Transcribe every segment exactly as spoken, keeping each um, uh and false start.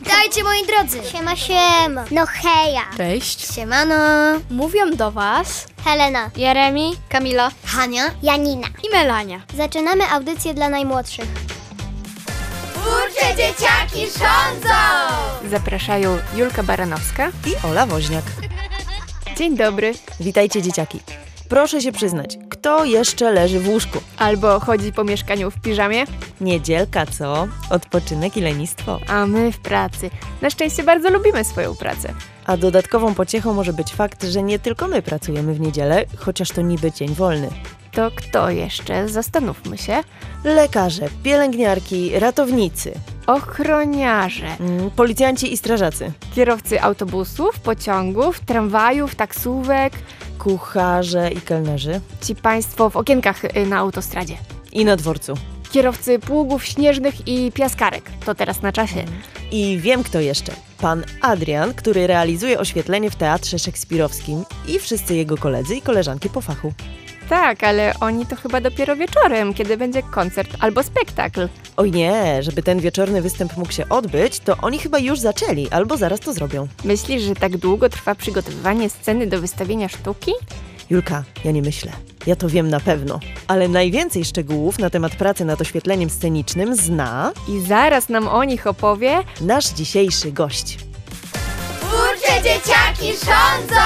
Witajcie, moi drodzy. Siema, siema. No heja. Cześć. Siemano. Mówią do was Helena. Jeremi, Kamila Hania. Janina. i Melania. Zaczynamy audycję dla najmłodszych. Twórcze dzieciaki rządzą. Zapraszają Julka Baranowska i Ola Woźniak. Dzień dobry. Witajcie, dzieciaki. Proszę się przyznać, kto jeszcze leży w łóżku? Albo chodzi po mieszkaniu w piżamie, Niedzielka, co? Odpoczynek i lenistwo. a my w pracy. Na szczęście bardzo lubimy swoją pracę. A dodatkową pociechą może być fakt, że nie tylko my pracujemy w niedzielę, chociaż to niby dzień wolny. To kto jeszcze? Zastanówmy się. Lekarze, pielęgniarki, ratownicy, Ochroniarze, mm, policjanci i strażacy, kierowcy autobusów, pociągów, tramwajów, taksówek, kucharze i kelnerzy ci państwo w okienkach y, na autostradzie. i na dworcu. Kierowcy pługów śnieżnych i piaskarek. To teraz na czasie. I wiem kto jeszcze. Pan Adrian, który realizuje oświetlenie w Teatrze Szekspirowskim i wszyscy jego koledzy i koleżanki po fachu. Tak, ale oni to chyba dopiero wieczorem, kiedy będzie koncert albo spektakl. Oj nie, żeby ten wieczorny występ mógł się odbyć, to oni chyba już zaczęli, albo zaraz to zrobią. Myślisz, że tak długo trwa przygotowywanie sceny do wystawienia sztuki? Julka, ja nie myślę. Ja to wiem na pewno. Ale najwięcej szczegółów na temat pracy nad oświetleniem scenicznym zna I zaraz nam o nich opowie nasz dzisiejszy gość. Twórcze dzieciaki rządzą.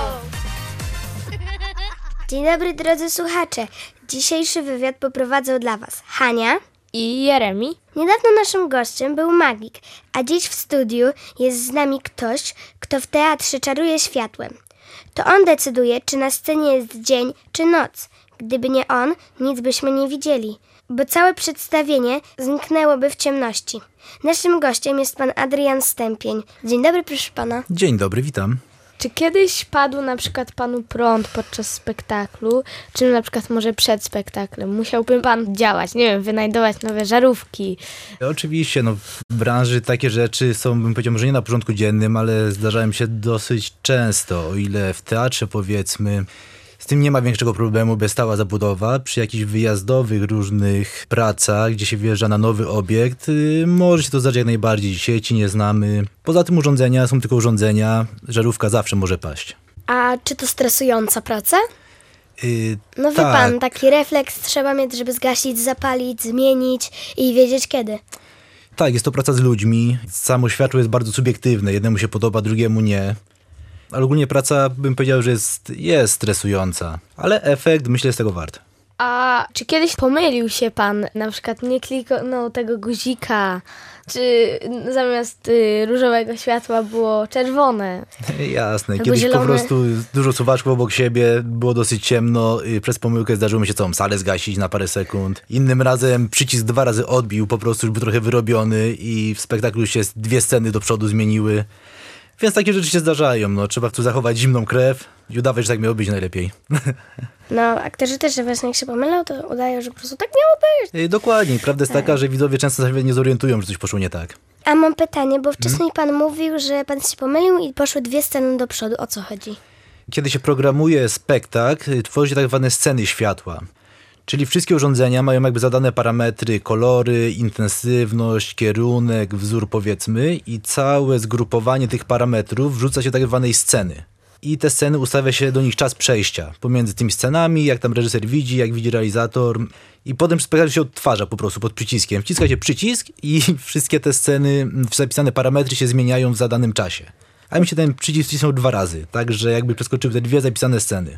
Dzień dobry, drodzy słuchacze. Dzisiejszy wywiad poprowadzą dla was Hania. i Jeremi. Niedawno naszym gościem był magik, a dziś w studiu jest z nami ktoś, kto w teatrze czaruje światłem. To on decyduje, czy na scenie jest dzień, czy noc. Gdyby nie on, nic byśmy nie widzieli, bo całe przedstawienie zniknęłoby w ciemności. Naszym gościem jest pan Adrian Stępień. Dzień dobry, proszę pana. Dzień dobry, witam. Czy kiedyś padł na przykład panu prąd podczas spektaklu, czy na przykład może przed spektaklem? Musiałby pan działać, nie wiem, wynajdować nowe żarówki. Oczywiście, no w branży takie rzeczy są, bym powiedział, może nie na porządku dziennym, ale zdarzają się dosyć często, o ile w teatrze, powiedzmy, z tym nie ma większego problemu, bez stała zabudowa. Przy jakichś wyjazdowych różnych pracach, gdzie się wjeżdża na nowy obiekt, yy, może się to zdarzyć jak najbardziej. Sieci nie znamy. Poza tym urządzenia są tylko urządzenia. Żarówka zawsze może paść. A czy to stresująca praca? Yy, No wie tak. pan, taki refleks trzeba mieć, żeby zgasić, zapalić, zmienić i wiedzieć kiedy. Tak, jest to praca z ludźmi. Samo światło jest bardzo subiektywne. Jednemu się podoba, drugiemu nie. Ale ogólnie praca, bym powiedział, że jest, jest stresująca. Ale efekt, myślę, jest tego wart. A czy kiedyś pomylił się pan, na przykład nie kliknął tego guzika, czy zamiast y, różowego światła było czerwone? Jasne. Albo Kiedyś zielone. po prostu dużo suwaczków obok siebie, było dosyć ciemno. i Przez pomyłkę zdarzyło mi się całą salę zgasić na parę sekund. Innym razem przycisk dwa razy odbił, po prostu już był trochę wyrobiony i w spektaklu się dwie sceny do przodu zmieniły. Więc takie rzeczy się zdarzają. No, trzeba tu zachować zimną krew i udawać, że tak miało być najlepiej. No, aktorzy też, że właśnie jak się pomylą, to udają, że po prostu tak miało być. Y, Dokładnie. Prawda jest taka, że widzowie często sobie nie zorientują, że coś poszło nie tak. A mam pytanie, bo wcześniej pan mówił, że pan się pomylił i poszły dwie sceny do przodu. O co chodzi? Kiedy się programuje spektakl, y, tworzy się tak zwane sceny światła. Czyli wszystkie urządzenia mają jakby zadane parametry, kolory, intensywność, kierunek, wzór powiedzmy i całe zgrupowanie tych parametrów wrzuca się do tak zwanej sceny. I te sceny ustawia się do nich czas przejścia pomiędzy tymi scenami, jak tam reżyser widzi, jak widzi realizator. I potem spektakl się odtwarza po prostu pod przyciskiem. Wciska się przycisk i wszystkie te sceny, zapisane parametry się zmieniają w zadanym czasie. A mi się ten przycisk wcisnął dwa razy, także jakby przeskoczył te dwie zapisane sceny.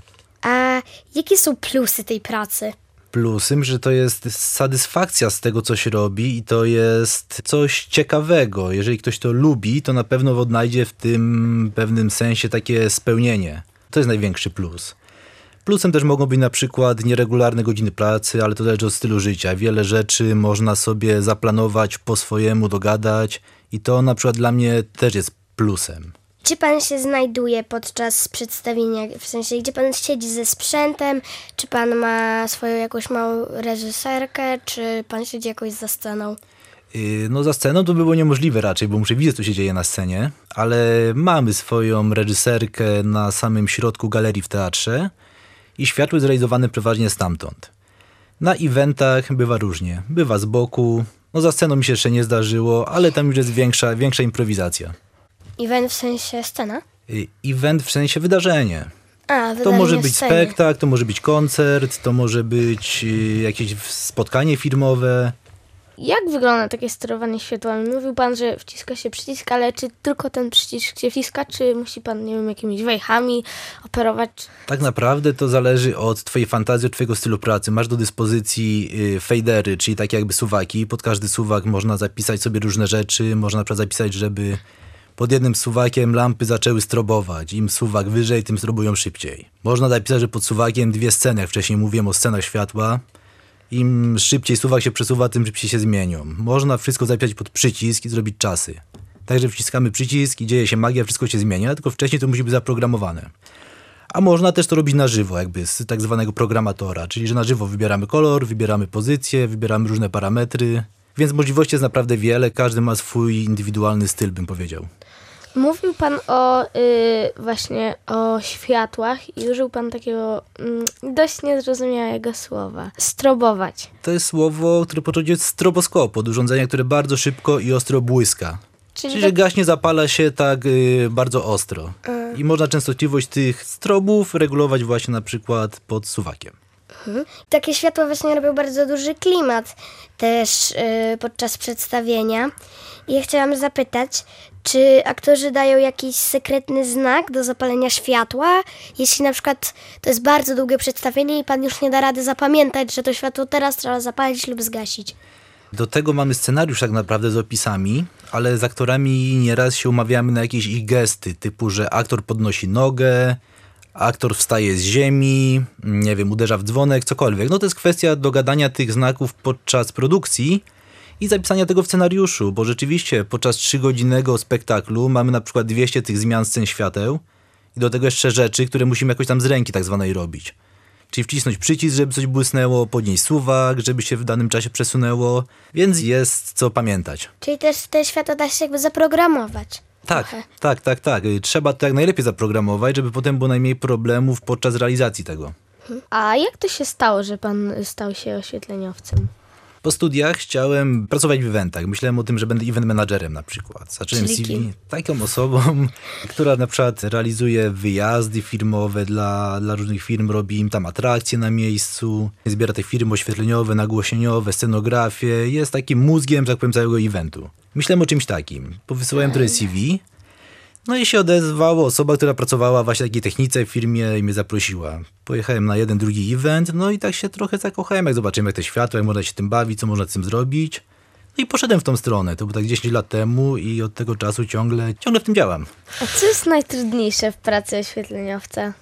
A jakie są plusy tej pracy? Plusem, że to jest satysfakcja z tego, co się robi i to jest coś ciekawego. Jeżeli ktoś to lubi, to na pewno odnajdzie w tym pewnym sensie takie spełnienie. To jest największy plus. Plusem też mogą być na przykład nieregularne godziny pracy, ale to zależy od stylu życia. Wiele rzeczy można sobie zaplanować po swojemu, dogadać i to na przykład dla mnie też jest plusem. Gdzie pan się znajduje podczas przedstawienia? W sensie, gdzie pan siedzi ze sprzętem? Czy pan ma swoją jakąś małą reżyserkę? Czy pan siedzi jakoś za sceną? Yy, No za sceną to by było niemożliwe raczej, bo muszę widzieć, co się dzieje na scenie, ale mamy swoją reżyserkę na samym środku galerii w teatrze i światło jest realizowane przeważnie stamtąd. Na eventach bywa różnie. Bywa z boku, No za sceną mi się jeszcze nie zdarzyło, ale tam już jest większa, większa improwizacja. Event w sensie scena? Y, Event w sensie wydarzenie. A, To wydarzenie może być scenie. spektakl, to może być koncert, to może być y, jakieś spotkanie filmowe. Jak wygląda takie sterowanie światłami? Mówił pan, że wciska się przycisk, ale czy tylko ten przycisk się wciska, czy musi pan, nie wiem, jakimiś wejchami operować? Tak naprawdę to zależy od twojej fantazji, od twojego stylu pracy. Masz do dyspozycji y, fadery, czyli takie jakby suwaki. Pod każdy suwak można zapisać sobie różne rzeczy. Można na przykład zapisać, żeby pod jednym suwakiem lampy zaczęły strobować. Im suwak wyżej, tym strobują szybciej. Można zapisać, że pod suwakiem dwie sceny, jak wcześniej mówiłem o scenach światła. Im szybciej suwak się przesuwa, tym szybciej się zmienią. Można wszystko zapisać pod przycisk i zrobić czasy. Także wciskamy przycisk i dzieje się magia, wszystko się zmienia, tylko wcześniej to musi być zaprogramowane. A można też to robić na żywo, jakby z tak zwanego programatora, czyli że na żywo wybieramy kolor, wybieramy pozycję, wybieramy różne parametry, więc możliwości jest naprawdę wiele, każdy ma swój indywidualny styl, bym powiedział. Mówił pan o y, właśnie o światłach i użył pan takiego mm, dość niezrozumiałego słowa. Strobować. To jest słowo, które pochodzi od stroboskopu, od urządzenia, które bardzo szybko i ostro błyska. Czyli, Czyli że gaśnie, zapala się tak y, bardzo ostro. I można częstotliwość tych strobów regulować właśnie na przykład pod suwakiem. Takie światła właśnie robią bardzo duży klimat też y, podczas przedstawienia. I ja chciałam zapytać, czy aktorzy dają jakiś sekretny znak do zapalenia światła? Jeśli na przykład to jest bardzo długie przedstawienie i pan już nie da rady zapamiętać, że to światło teraz trzeba zapalić lub zgasić. Do tego mamy scenariusz tak naprawdę z opisami, ale z aktorami nieraz się umawiamy na jakieś ich gesty, typu, że aktor podnosi nogę, aktor wstaje z ziemi, nie wiem, uderza w dzwonek, cokolwiek. No to jest kwestia dogadania tych znaków podczas produkcji i zapisania tego w scenariuszu, bo rzeczywiście podczas trzygodzinnego spektaklu mamy na przykład dwieście tych zmian scen świateł i do tego jeszcze rzeczy, które musimy jakoś tam z ręki tak zwanej robić. Czyli wcisnąć przycisk, żeby coś błysnęło, podnieść suwak, żeby się w danym czasie przesunęło, więc jest co pamiętać. Czyli też te światła da się jakby zaprogramować. Tak, Trochę. tak, tak, tak. Trzeba to jak najlepiej zaprogramować, żeby potem było najmniej problemów podczas realizacji tego. A jak to się stało, że pan stał się oświetleniowcem? Po studiach chciałem pracować w eventach. Myślałem o tym, że będę event managerem na przykład. Zacząłem Czyli C V kim? taką osobą, która na przykład realizuje wyjazdy firmowe dla, dla różnych firm, robi im tam atrakcje na miejscu, zbiera te firmy oświetleniowe, nagłośnieniowe, scenografię. Jest takim mózgiem, tak powiem, całego eventu. Myślałem o czymś takim. Powysyłałem trochę C V. No i się odezwała osoba, która pracowała właśnie w takiej technice w firmie i mnie zaprosiła. Pojechałem na jeden, drugi event, no i tak się trochę zakochałem, jak zobaczyłem jak te światła, jak można się tym bawić, co można z tym zrobić. No i poszedłem w tą stronę, to było tak dziesięć lat temu i od tego czasu ciągle, ciągle w tym działam. A co jest najtrudniejsze w pracy oświetleniowca?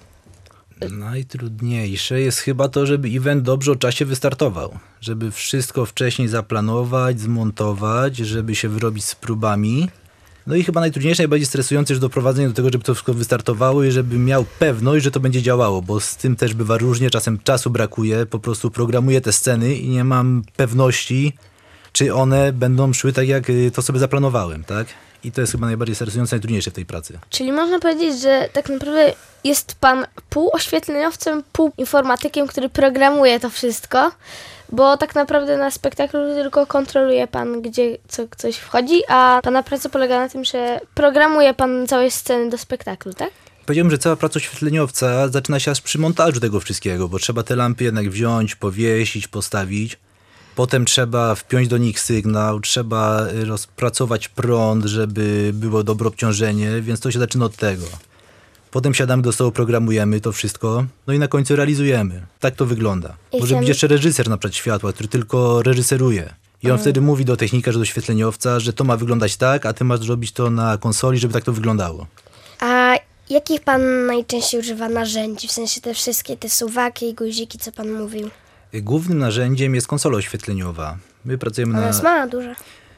Najtrudniejsze jest chyba to, żeby event dobrze o czasie wystartował. Żeby wszystko wcześniej zaplanować, zmontować, żeby się wyrobić z próbami. No i chyba najtrudniejsze, najbardziej stresujące jest doprowadzenie do tego, żeby to wszystko wystartowało i żeby miał pewność, że to będzie działało, bo z tym też bywa różnie, czasem czasu brakuje, po prostu programuję te sceny i nie mam pewności, czy one będą szły tak, jak to sobie zaplanowałem, tak? I to jest chyba najbardziej stresujące, najtrudniejsze w tej pracy. Czyli można powiedzieć, że tak naprawdę jest pan pół oświetleniowcem, pół informatykiem, który programuje to wszystko, bo tak naprawdę na spektaklu tylko kontroluje pan, gdzie co, coś wchodzi, a pana praca polega na tym, że programuje pan całe sceny do spektaklu, tak? Powiedziałbym, że cała praca oświetleniowca zaczyna się aż przy montażu tego wszystkiego, bo trzeba te lampy jednak wziąć, powiesić, postawić. Potem trzeba wpiąć do nich sygnał, trzeba rozpracować prąd, żeby było dobre obciążenie, więc to się zaczyna od tego. Potem siadamy do stołu, programujemy to wszystko, no i na końcu realizujemy. Tak to wygląda. I Może sam- być jeszcze reżyser na przykład światła, który tylko reżyseruje. I on wtedy mówi do technika, że do oświetleniowca, że to ma wyglądać tak, a ty masz zrobić to na konsoli, żeby tak to wyglądało. A jakich pan najczęściej używa narzędzi? W sensie te wszystkie, te suwaki i guziki, co pan mówił. Głównym narzędziem jest konsola oświetleniowa. My pracujemy Ona na... jest mała, duża.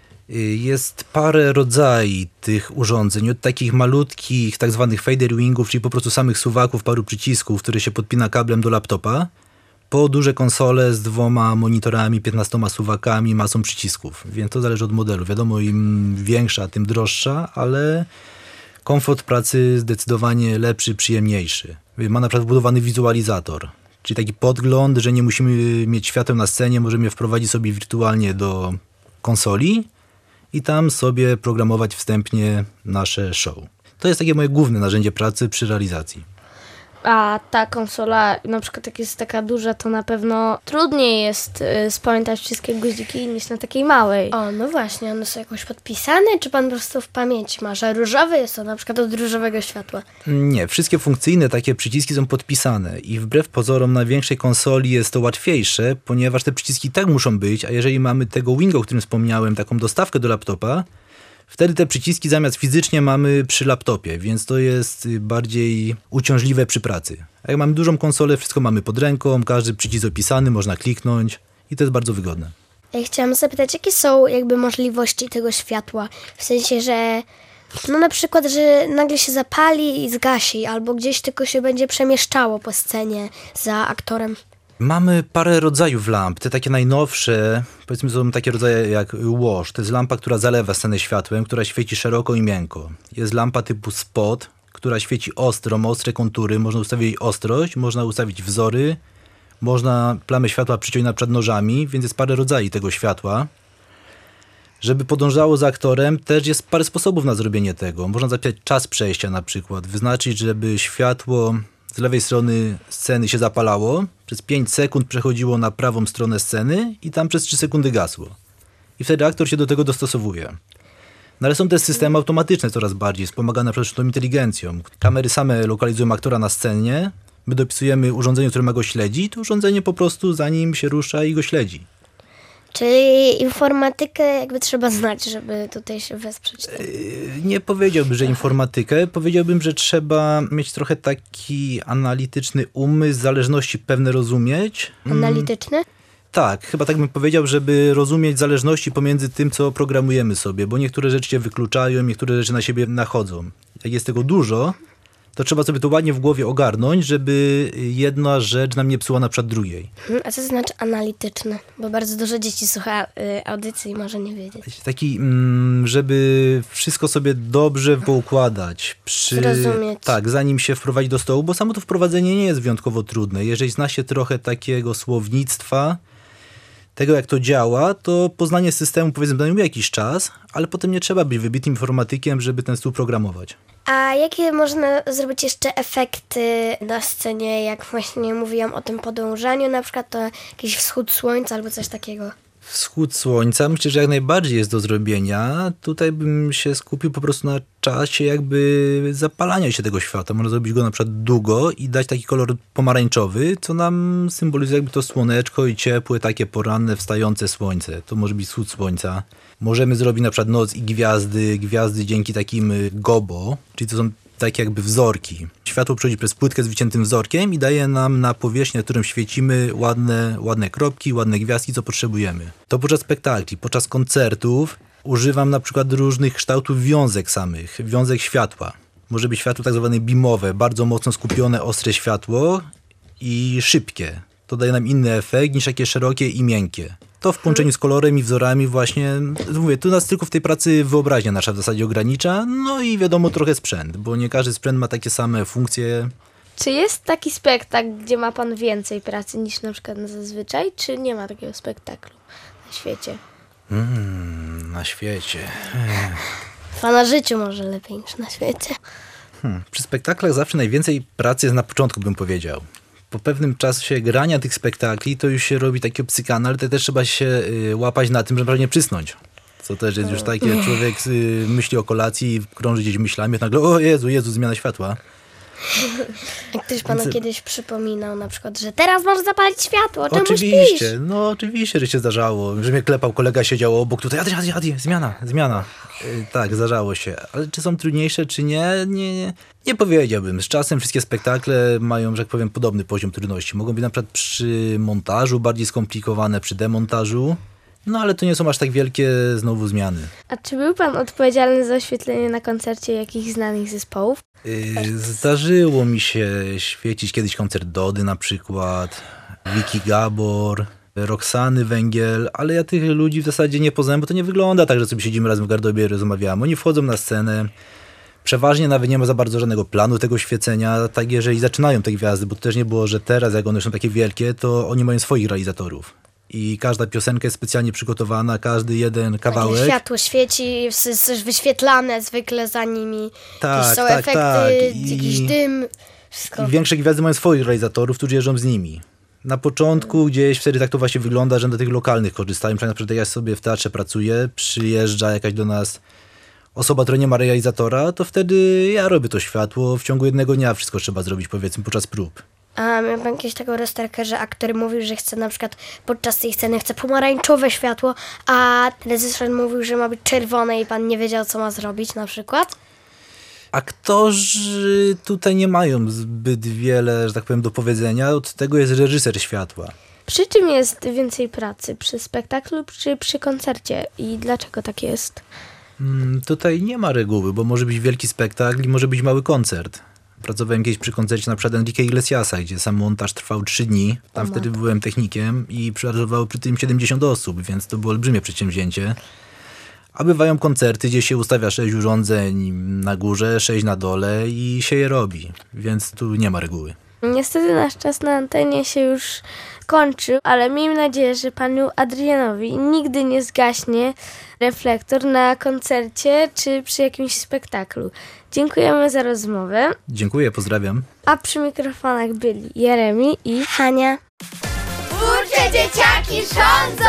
Jest parę rodzajów tych urządzeń, od takich malutkich, tak zwanych fader wingów, czyli po prostu samych suwaków, paru przycisków, które się podpina kablem do laptopa, po duże konsole z dwoma monitorami, piętnastoma suwakami, masą przycisków. Więc to zależy od modelu. Wiadomo, im większa, tym droższa, ale komfort pracy zdecydowanie lepszy, przyjemniejszy. Ma na przykład wbudowany wizualizator, czyli taki podgląd, że nie musimy mieć świateł na scenie, możemy je wprowadzić sobie wirtualnie do konsoli i tam sobie programować wstępnie nasze show. To jest takie moje główne narzędzie pracy przy realizacji. A ta konsola, na przykład jak jest taka duża, to na pewno trudniej jest y, spamiętać wszystkie guziki niż na takiej małej. O, no właśnie, one są jakoś podpisane, czy pan po prostu w pamięci ma, że różowy jest to na przykład od różowego światła? Nie, wszystkie funkcyjne takie przyciski są podpisane i wbrew pozorom na większej konsoli jest to łatwiejsze, ponieważ te przyciski tak muszą być, a jeżeli mamy tego Wingo, o którym wspomniałem, taką dostawkę do laptopa, wtedy te przyciski zamiast fizycznie mamy przy laptopie, więc to jest bardziej uciążliwe przy pracy. A jak mamy dużą konsolę, wszystko mamy pod ręką, każdy przycisk opisany, można kliknąć i to jest bardzo wygodne. Ja chciałam zapytać, jakie są jakby możliwości tego światła? W sensie, że no na przykład, że nagle się zapali i zgasi, albo gdzieś tylko się będzie przemieszczało po scenie za aktorem. Mamy parę rodzajów lamp. Te takie najnowsze, powiedzmy, są takie rodzaje jak wash. To jest lampa, która zalewa scenę światłem, która świeci szeroko i miękko. Jest lampa typu spot, która świeci ostro, ma ostre kontury. Można ustawić jej ostrość, można ustawić wzory, można plamę światła przyciąć na przykład nożami, więc jest parę rodzajów tego światła. Żeby podążało za aktorem, też jest parę sposobów na zrobienie tego. Można zapisać czas przejścia na przykład, wyznaczyć, żeby światło z lewej strony sceny się zapalało, przez pięć sekund przechodziło na prawą stronę sceny i tam przez trzy sekundy gasło. I wtedy aktor się do tego dostosowuje. No ale są też systemy automatyczne coraz bardziej, wspomagane przez sztuczną inteligencją. Kamery same lokalizują aktora na scenie, my dopisujemy urządzenie, które ma go śledzić, to urządzenie po prostu za nim się rusza i go śledzi. Czyli informatykę jakby trzeba znać, żeby tutaj się wesprzeć. Nie powiedziałbym, że informatykę. Powiedziałbym, że trzeba mieć trochę taki analityczny umysł, zależności pewne rozumieć. Analityczny? Tak, chyba tak bym powiedział, żeby rozumieć zależności pomiędzy tym, co programujemy sobie, bo niektóre rzeczy się wykluczają, niektóre rzeczy na siebie nachodzą. Jak jest tego dużo, to trzeba sobie to ładnie w głowie ogarnąć, żeby jedna rzecz nam nie psuła na przykład drugiej. A co to znaczy analityczny? Bo bardzo dużo dzieci słucha y, audycji i może nie wiedzieć. Taki, żeby wszystko sobie dobrze poukładać. Przy, Zrozumieć. Tak, zanim się wprowadzi do stołu, bo samo to wprowadzenie nie jest wyjątkowo trudne. Jeżeli zna się trochę takiego słownictwa, tego jak to działa, to poznanie systemu powiedzmy zajmuje jakiś czas, ale potem nie trzeba być wybitnym informatykiem, żeby ten stół programować. A jakie można zrobić jeszcze efekty na scenie, jak właśnie mówiłam o tym podążaniu, na przykład to jakiś wschód słońca albo coś takiego? Wschód słońca myślę, że jak najbardziej jest do zrobienia. Tutaj bym się skupił po prostu na czasie jakby zapalania się tego światła. Można zrobić go na przykład długo i dać taki kolor pomarańczowy, co nam symbolizuje jakby to słoneczko i ciepłe, takie poranne, wstające słońce. To może być wschód słońca. Możemy zrobić na przykład noc i gwiazdy, gwiazdy dzięki takim gobo, czyli to są takie jakby wzorki. Światło przechodzi przez płytkę z wyciętym wzorkiem i daje nam na powierzchnię, na którym świecimy, ładne, ładne kropki, ładne gwiazdki, co potrzebujemy. To podczas spektakli, podczas koncertów używam na przykład różnych kształtów wiązek samych, wiązek światła. Może być światło tak zwane beamowe, bardzo mocno skupione, ostre światło i szybkie. To daje nam inny efekt niż takie szerokie i miękkie. To w połączeniu z kolorem i wzorami właśnie, mówię, tu nas tylko w tej pracy wyobraźnia nasza w zasadzie ogranicza, no i wiadomo trochę sprzęt, bo nie każdy sprzęt ma takie same funkcje. Czy jest taki spektakl, gdzie ma pan więcej pracy niż na przykład na zazwyczaj, czy nie ma takiego spektaklu na świecie? Mm, na świecie. Chyba na życiu może lepiej niż na świecie. Hmm. Przy spektaklach zawsze najwięcej pracy jest na początku, bym powiedział. Po pewnym czasie grania tych spektakli to już się robi taki obcykany, ale to też trzeba się y, łapać na tym, żeby prawie nie przysnąć. Co też jest już takie, jak człowiek y, myśli o kolacji, krąży gdzieś myślami, nagle o Jezu, Jezu, zmiana światła. Jak ktoś panu kiedyś przypominał na przykład, że teraz możesz zapalić światło, czemu Oczywiście, śpisz? no oczywiście, że się zdarzało, że mnie klepał, kolega siedział obok, tutaj Adi, Adi, Adi, zmiana, zmiana. Yy, tak, zdarzało się, ale czy są trudniejsze, czy nie? Nie, nie, nie powiedziałbym. Z czasem wszystkie spektakle mają, że tak powiem, podobny poziom trudności. Mogą być na przykład przy montażu bardziej skomplikowane, przy demontażu, no ale to nie są aż tak wielkie znowu zmiany. A czy był pan odpowiedzialny za oświetlenie na koncercie jakichś znanych zespołów? Yy, zdarzyło mi się świecić kiedyś koncert Dody na przykład, Wiki Gabor, Roxany Węgiel, ale ja tych ludzi w zasadzie nie poznałem, bo to nie wygląda tak, że sobie siedzimy razem w garderobie i rozmawiamy. Oni wchodzą na scenę, przeważnie nawet nie ma za bardzo żadnego planu tego świecenia, tak jeżeli zaczynają te gwiazdy, bo to też nie było, że teraz jak one są takie wielkie, to oni mają swoich realizatorów. i każda piosenka jest specjalnie przygotowana, każdy jeden kawałek. Światło świeci, jest jest wyświetlane zwykle za nimi. Tak, jakieś są tak, efekty, tak. I- jakiś dym, wszystko. I większe gwiazdy mają swoich realizatorów, którzy jeżdżą z nimi. Na początku gdzieś wtedy tak to właśnie wygląda, że do tych lokalnych korzystają. Na przykład jak ja sobie w teatrze pracuję, przyjeżdża jakaś do nas osoba, która nie ma realizatora, to wtedy ja robię to światło. W ciągu jednego dnia wszystko trzeba zrobić, powiedzmy, podczas prób. A miał pan jakieś taką rozterkę, że aktor mówił, że chce na przykład podczas tej sceny chce pomarańczowe światło, a reżyser mówił, że ma być czerwone i pan nie wiedział, co ma zrobić na przykład? Aktorzy tutaj nie mają zbyt wiele, że tak powiem, do powiedzenia. Od tego jest reżyser światła. Przy czym jest więcej pracy? Przy spektaklu czy przy koncercie? I dlaczego tak jest? Mm, Tutaj nie ma reguły, bo może być wielki spektakl i może być mały koncert. Pracowałem kiedyś przy koncercie na przykład Enrique Iglesiasa, gdzie sam montaż trwał trzy dni. Tam wtedy byłem technikiem i pracowało przy tym siedemdziesiąt osób, więc to było olbrzymie przedsięwzięcie. A bywają koncerty, gdzie się ustawia sześć urządzeń na górze, sześć na dole i się je robi, więc tu nie ma reguły. Niestety nasz czas na antenie się już kończył, ale miejmy nadzieję, że panu Adrianowi nigdy nie zgaśnie reflektor na koncercie czy przy jakimś spektaklu. Dziękujemy za rozmowę, Dziękuję, pozdrawiam. a przy mikrofonach byli Jeremi i Hania. Twórcze dzieciaki rządzą!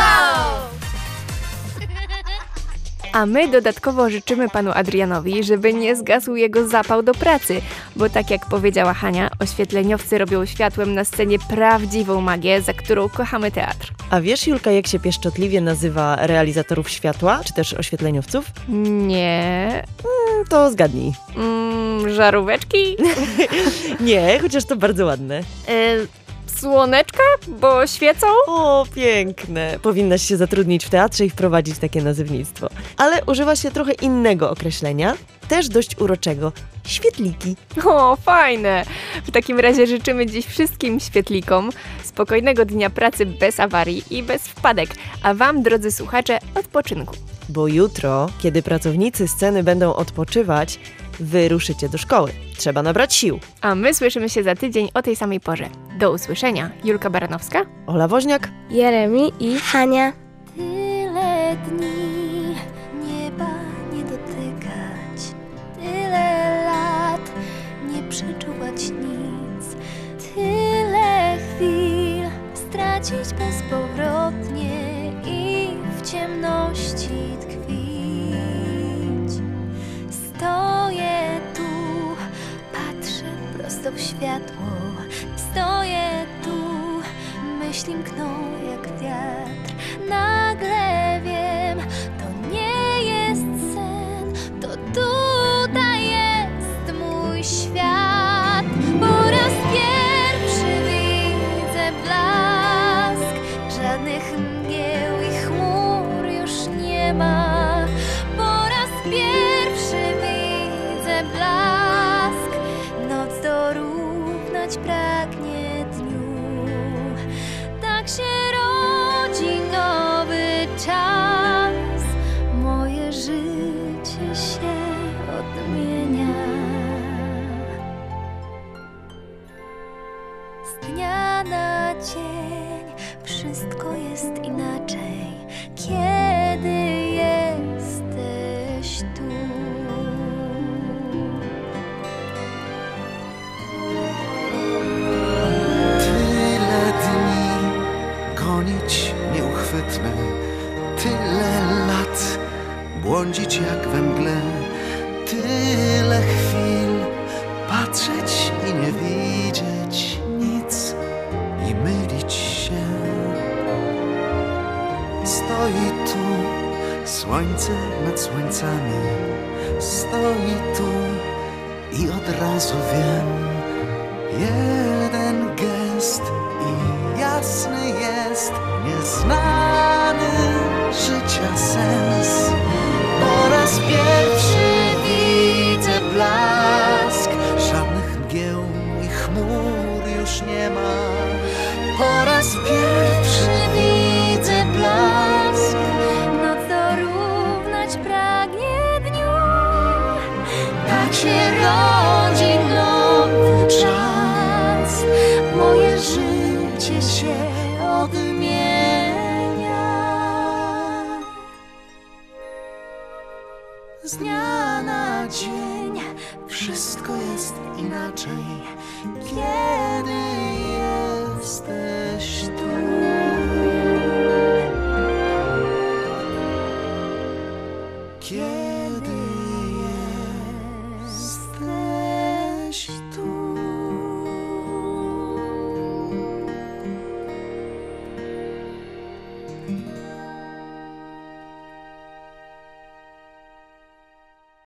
A my dodatkowo życzymy panu Adrianowi, żeby nie zgasł jego zapał do pracy, bo tak jak powiedziała Hania, oświetleniowcy robią światłem na scenie prawdziwą magię, za którą kochamy teatr. A wiesz, Julka, jak się pieszczotliwie nazywa realizatorów światła, czy też oświetleniowców? Nie... Mm, To zgadnij. Mm, żaróweczki? Nie, chociaż to bardzo ładne. Y, słoneczka? Bo świecą? O, piękne. Powinnaś się zatrudnić w teatrze i wprowadzić takie nazewnictwo. Ale używa się trochę innego określenia, też dość uroczego. Świetliki. O, fajne! W takim razie życzymy dziś wszystkim świetlikom spokojnego dnia pracy bez awarii i bez wpadek, a wam, drodzy słuchacze, odpoczynku. Bo jutro, kiedy pracownicy sceny będą odpoczywać, wy ruszycie do szkoły. Trzeba nabrać sił. A my słyszymy się za tydzień o tej samej porze. Do usłyszenia. Julka Baranowska. Ola Woźniak. Jeremi i Hania. Tyle dni nieba nie dotykać, tyle lat nie przeczuwać nic, tyle chwil stracić bezpowrotnie i w ciemności tkwić. Stoję tu, patrzę prosto w światło, stoję tu, myśli mkną jak wiatr. Nagle wiem, to nie jest sen, to tutaj jest mój świat. Po raz pierwszy widzę blask, żadnych mgieł i chmur już nie ma. Po raz pierwszy widzę blask, noc dorównać pragnie dniu. Tak się rodzi nowy czas, moje życie się odmienia. Z dnia na dzień wszystko jest inaczej, kiedy jesteś tu. Tyle dni gonić nieuchwytne, tyle lat błądzić jak we mgle, tyle chwil patrzeć i nie widzieć nic i mylić się. Stoi tu słońce nad słońcami, stoi tu i od razu wiem, jeden gest i jasny jest nieznany życia sens. Po raz pierwszy widzę blask, żadnych mgieł i chmur już nie ma. Po raz pierwszy widzę blask, Noc dorównać pragnie dniu. tak się rodzi nowy czas, moje życie się odmienia. wszystko jest inaczej, kiedy jesteś tu. Kiedy